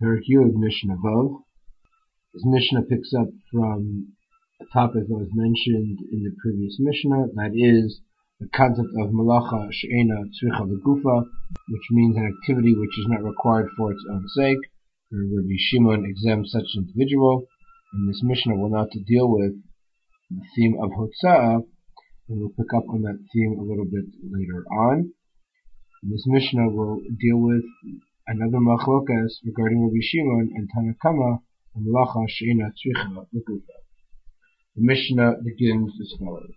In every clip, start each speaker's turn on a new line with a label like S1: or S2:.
S1: Perek Yud, Mishnah Vav. This Mishnah picks up from a topic that was mentioned in the previous Mishnah, that is the concept of malacha she'ena tzricha l'gufa, which means an activity which is not required for its own sake. Rabbi Shimon exempts such an individual, and this Mishnah will not deal with the theme of Hotza'ah, and we'll pick up on that theme a little bit later on. This Mishnah will deal with another machlokas regarding Rabbi Shimon and Tana Kama and malacha she'ena tzricha l'gufa. The Mishnah begins as follows.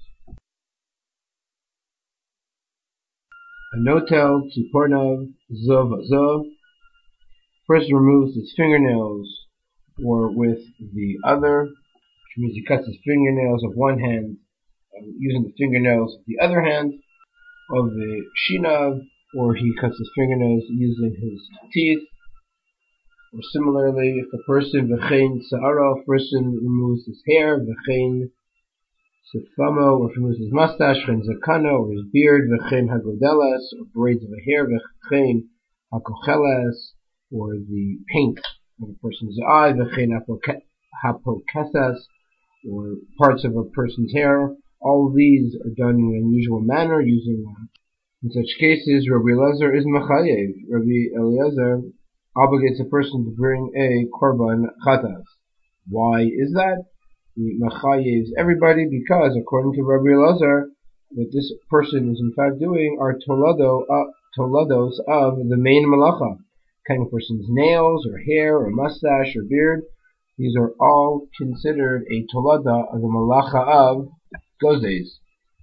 S1: Hanotel tzipornav zov azov. First removes his fingernails or with the other, which means he cuts his fingernails of one hand using the fingernails of the other hand of the shinav, or he cuts his fingernails using his teeth. Or similarly, if a person v'chein sa'ara, person removes his hair, v'chein sefamo, or if he removes his mustache, v'chein zakana, or his beard, v'chein hagodelas, or braids of a hair, v'chein hakocheles, or the paint of a person's eye, v'chein hapokesas, or parts of a person's hair. All these are done in an unusual manner, using in such cases, Rabbi Eliezer is mechayev. Rabbi Eliezer obligates a person to bring a korban chatas. Why is that? He mechayeves everybody because, according to Rabbi Eliezer, what this person is in fact doing are tolados of the main malacha. Cutting a person's nails, or hair, or mustache, or beard. These are all considered a tolada of the malacha of gozes.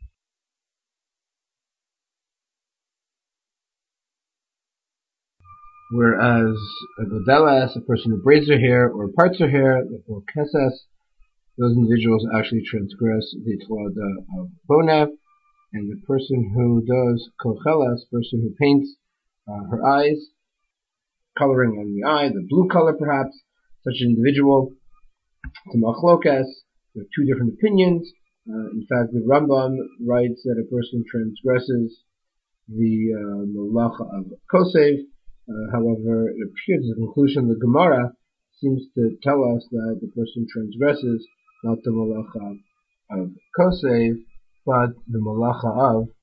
S1: Whereas a godelas, a person who braids their hair or parts their hair, or kesas, those individuals actually transgress the tolada of bonev, and the person who does kochelas, person who paints her eyes, coloring on the eye, the blue color perhaps, such an individual, to machlokas, there are two different opinions. In fact, the Rambam writes that a person transgresses the malacha of kosev. However, it appears the conclusion of the Gemara seems to tell us that the person transgresses not the malacha of kosev, but the malacha of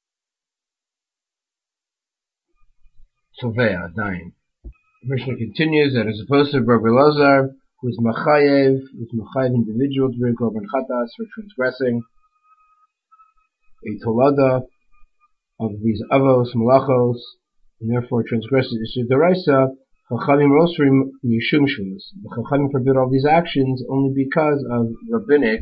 S1: tovea, dying. The Mishnah continues that as opposed to Rabbi Eliezer, who is machayev individual to bring korban chatas for transgressing a tolada of these avos, malachos, and therefore transgresses Isur D'Oraisa, Chachamim Rosrim Mishum Shvus. The Chachamim forbid all these actions only because of rabbinic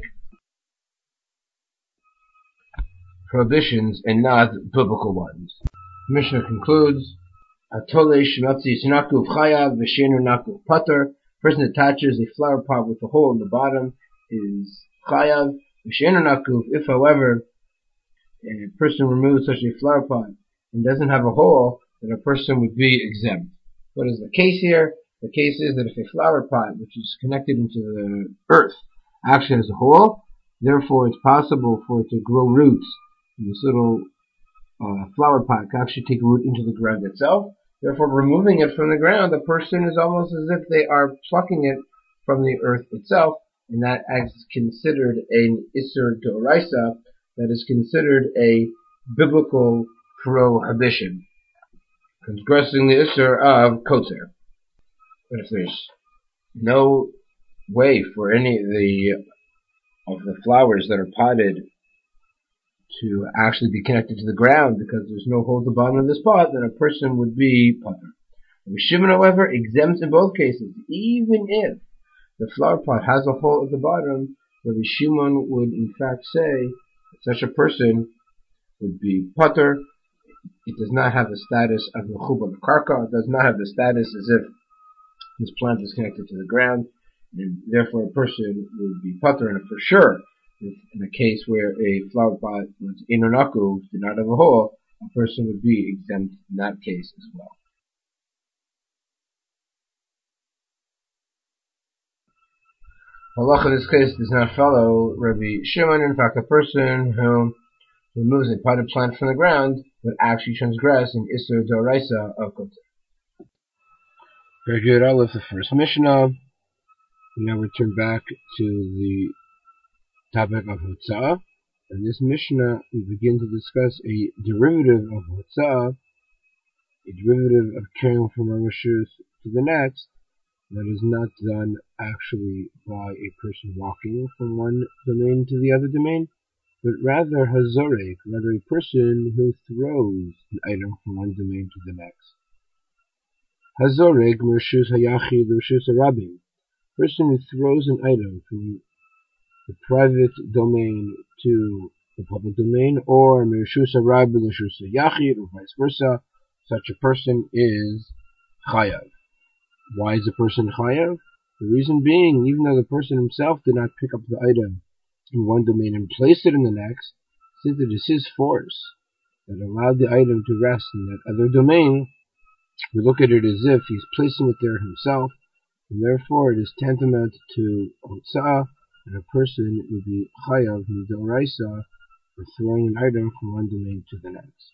S1: prohibitions and not biblical ones. The Mishnah concludes, Atole Shematzi Sinaku Chayav V'Shenu Naku Pater. Person attaches a flower pot with a hole in the bottom is Chayav V'Shenu Naku. If, however, a person removes such a flower pot and doesn't have a hole, then a person would be exempt. What is the case here? The case is that if a flower pot, which is connected into the earth, actually has a hole, therefore it's possible for it to grow roots. This little flower pot can actually take root into the ground itself. Therefore, removing it from the ground, the person is almost as if they are plucking it from the earth itself, and that is considered an Isur D'Oraisa, that is considered a biblical prohibition, transgressing the Isur of Kotzer. But if there's no way for any of the flowers that are potted to actually be connected to the ground because there's no hole at the bottom of this pot, then a person would be potter. Rabbi Shimon, however, exempts in both cases. Even if the flower pot has a hole at the bottom, Rabbi Shimon would in fact say that such a person would be potter. It does not have the status of mechuba karka. It does not have the status as if this plant is connected to the ground, and therefore a person would be potter. And for sure, in a case where a flower pot was inonaku, did not have a hole, a person would be exempt in that case as well. Halacha in this case does not follow Rabbi Shimon. In fact, a person who removes a potted plant from the ground would actually transgress an Isur D'Oraisa of Kotzer. Perek Aleph, the first Mishnah. We now return back to the topic of Hotzah. In this Mishnah, we begin to discuss a derivative of Hotzah, a derivative of carrying from a reshus to the next, that is not done actually by a person walking from one domain to the other domain, but rather hazorek, rather a person who throws an item from one domain to the next. Hazorek mershus hayachid reshus harabim, person who throws an item from the private domain to the public domain, or mershus harabim reshus hayachid, or vice versa. Such a person is chayav. Why is a person chayav? The reason being, even though the person himself did not pick up the item in one domain and place it in the next, since it is his force that allowed the item to rest in that other domain, we look at it as if he's placing it there himself, and therefore it is tantamount to hotzah, and a person would be chayav midoraisa for throwing an item from one domain to the next.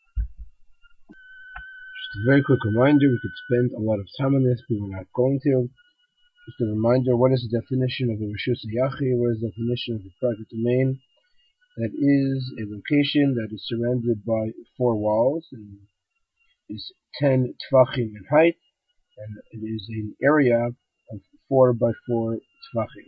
S1: Just a very quick reminder, we could spend a lot of time on this, but we're not going to. Just a reminder, what is the definition of the reshus hayachid? What is the definition of the private domain? That is a location that is surrounded by 4 walls and is 10 tvachim in height, and it is an area of 4 by 4 tvachim.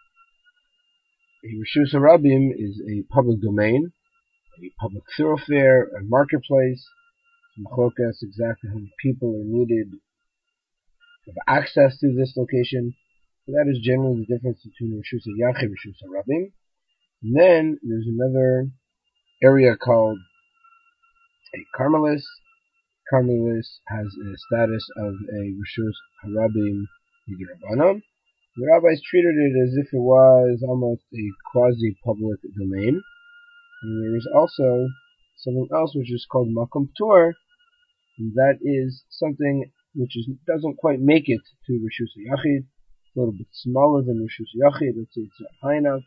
S1: A reshus harabim is a public domain, a public thoroughfare, a marketplace. Machlokas exactly how many people are needed to have access to this location. So that is generally the difference between reshus hayachid and reshus harabim. And then there's another area called a karmelis. Karmelis has a status of a reshus harabim midrabanan. The rabbis treated it as if it was almost a quasi-public domain. And there is also something else which is called makom ptur, and that is something which doesn't quite make it to reshus hayachid. It's a little bit smaller than reshus hayachid. Let's say it's not high enough.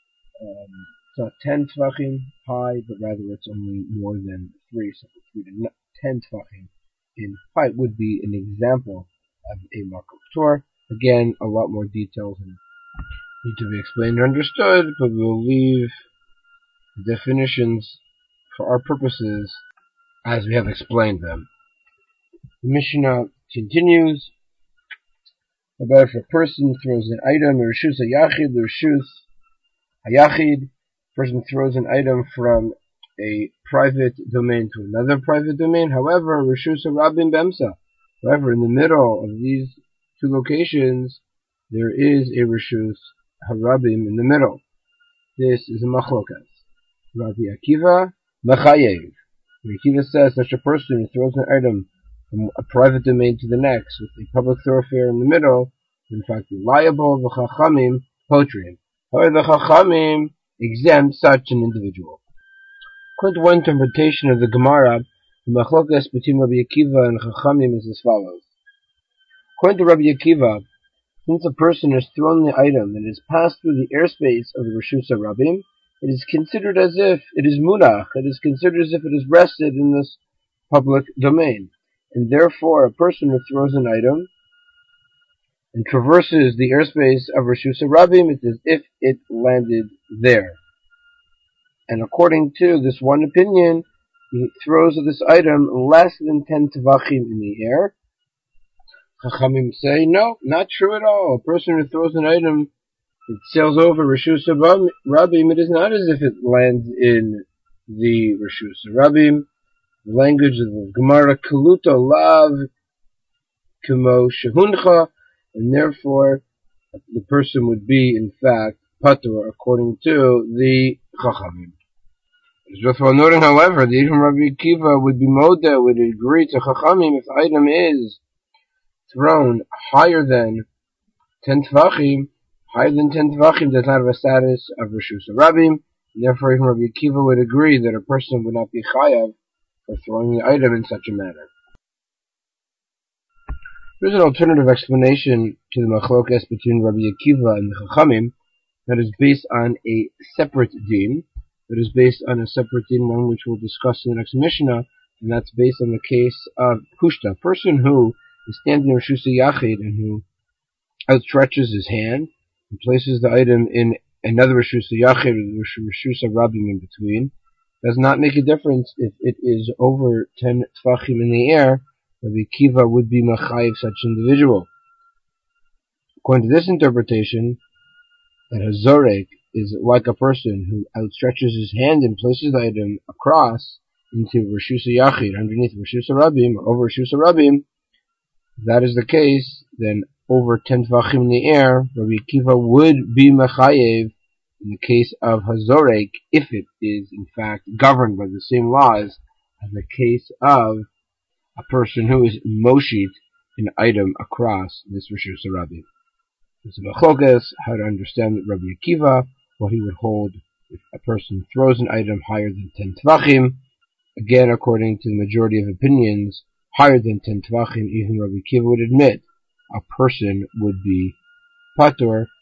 S1: It's not 10 tvachim high, but rather it's only more than 3, so 3 to 10 tvachim in height would be an example of a makom ptur. Again, a lot more details need to be explained and understood, but we'll leave the definitions for our purposes as we have explained them. The Mishnah continues about if a person throws an item, reshus hayachid, reshus hayachid, person throws an item from a private domain to another private domain. However, reshus harabim bemsa. However, in the middle of these 2 locations, there is a reshus harabim in the middle. This is a machlokas. Rabbi Akiva mechayev. Rabbi Akiva says such a person who throws an item from a private domain to the next with a public thoroughfare in the middle, in fact, be liable. The chachamim potrim. However, the chachamim exempt such an individual. According to one interpretation of the Gemara, the machlokas between Rabbi Akiva and chachamim is as follows. According to Rabbi Akiva, since a person has thrown the item and has passed through the airspace of the reshus harabim, it is considered as if it is munach. It is considered as if it is rested in this public domain. And therefore, a person who throws an item and traverses the airspace of reshus harabim, it is as if it landed there. And according to this one opinion, he throws this item less than 10 tvachim in the air. Chachamim say, no, not true at all. A person who throws an item that sails over reshus harabim, it is not as if it lands in the reshus harabim. The language of the Gemara, kaluto lav kemo shehuncha, and therefore the person would be, in fact, patur, according to the Chachamim. It's worthwhile noting, however, that even Rabbi Akiva would be moda, would agree to Chachamim if the item is thrown higher than 10 tvachim. Higher than 10 tvachim does not have a status of reshus harabim, and therefore even Rabbi Akiva would agree that a person would not be chayav for throwing the item in such a manner. There's an alternative explanation to the machlokas between Rabbi Akiva and the Chachamim that is based on a separate din, one which we'll discuss in the next Mishnah, and that's based on the case of Kushta, a person who who stands in Reshus Yachid and who outstretches his hand and places the item in another Reshus Yachid with Reshus Rabim in between, does not make a difference if it is over 10 Tvachim in the air. Rabbi Akiva would be Machayev such individual. According to this interpretation, that Hazorek is like a person who outstretches his hand and places the item across into Reshus Yachid, underneath Reshus Rabim, or over Reshus Rabim. If that is the case, then over 10 Tvachim in the air, Rabbi Akiva would be Machayev in the case of Hazorek, if it is in fact governed by the same laws as the case of a person who is moshit an item across this Reshus Rabim. It's a machlokas, how to understand Rabbi Akiva, what he would hold if a person throws an item higher than 10 Tvachim. Again, according to the majority of opinions, higher than 10 Tvachim, even Rabbi Akiva would admit a person would be patur